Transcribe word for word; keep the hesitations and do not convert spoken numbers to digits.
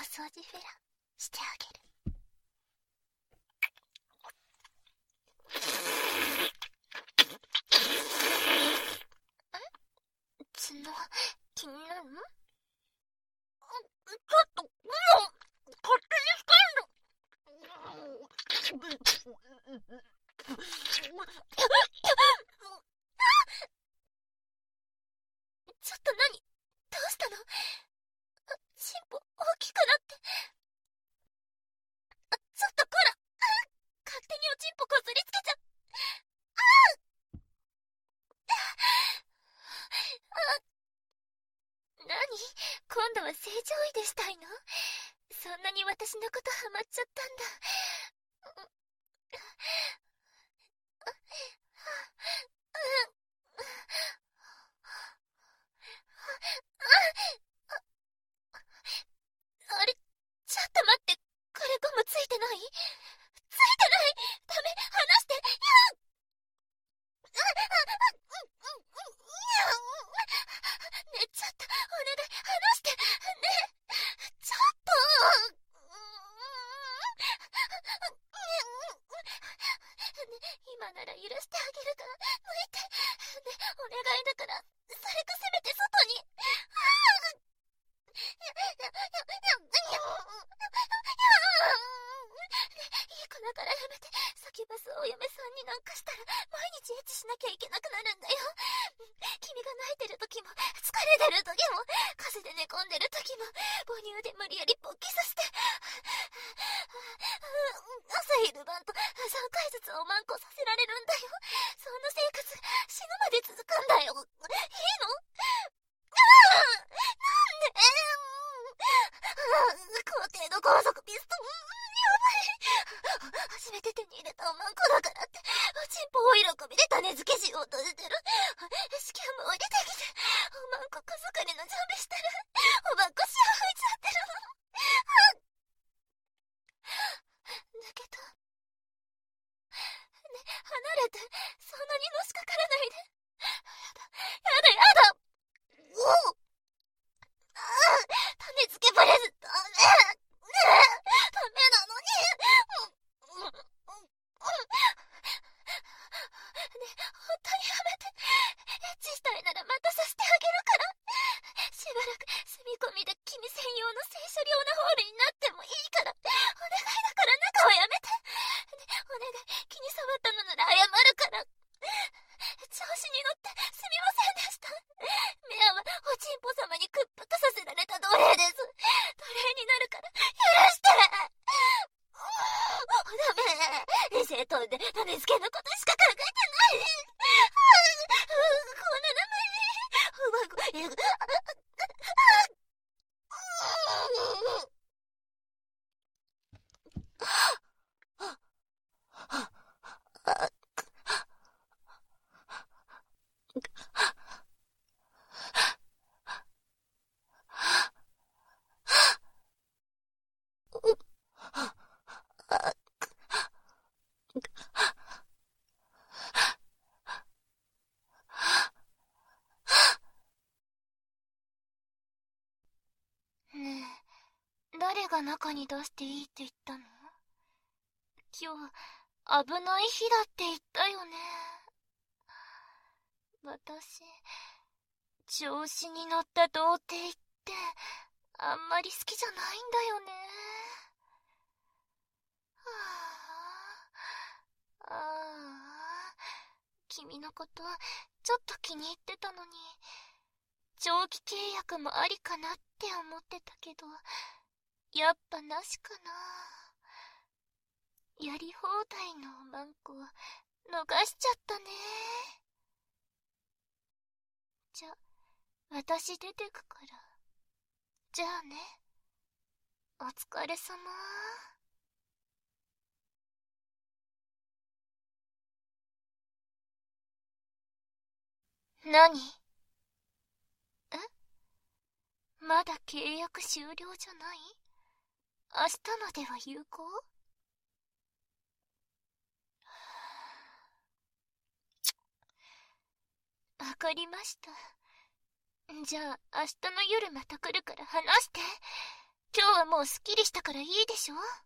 掃除フェラしてあげる。角気になるの？ちょっと、もう勝手に使えんの。ちょっと何？どうしたの？チンポ大きくなって。ちょっとこら、勝手におチンポこすりつけちゃ。何？今度は正常位でしたいの？そんなに私のことハマっちゃったんだ。あれ、ちょっと待って、これゴムついてない？ついてない！ダメ、離して！ねえ、ちょっと、お願い、離して！ねえ、ちょっと！ね、今なら許してあげるから、抜いて。ね、お願いだから、それかせめて外に。いい子だからやめて。サキュバスお嫁さんになんかしたら毎日エッチしなきゃいけなくなるんだよ。君が泣いてる時も疲れてる時も風で寝込んでる時も母乳で無理やり勃起させて、朝昼晩とさんかいずつおまんこさせられるんだよ。そんな生活死ぬまで続くんだよ。いいの？なんで？皇帝の高速ピストン、やばい。初めて手に入れたおまんこだからっておちんぽ大喜びで種付けしようとしてる。しかも降りてきておまんこ小盛りの準備したらおばっこしを吹いちゃってるの。抜けた。ね、離れて。そんなにのしかからないで。やだやだやだ。おう、ああ、種付けブレずダメ。ダメなのに。ね、本当にやめて。エッチしたいならまたさせてあげるから。しばらく住み込みで君専用の性処理オナホールになってもいいから。お願いだから中はやめて。ね、お願い、気に触ったのなら謝るから。調子に乗ってすみませんでした。メアはおちんぽ様に屈服させられた奴隷です。奴隷になるから許して。ダメ。正当で種付けのことしか考えてない。こんなダメ。うまくいく。ねえ、誰が中に出していいって言ったの？今日、危ない日だって言ったよね。私、調子に乗った童貞ってあんまり好きじゃないんだよね。はあ、ああ、君のことちょっと気に入ってたのに、長期契約もありかなって思ってたけど、やっぱなしかな。やり放題のおまんこ逃しちゃったね。じゃ、私出てくから。じゃあね。お疲れ様。何？え？まだ契約終了じゃない？明日までは有効？わかりました。じゃあ明日の夜また来るから話して。 今日はもうすっきりしたからいいでしょ？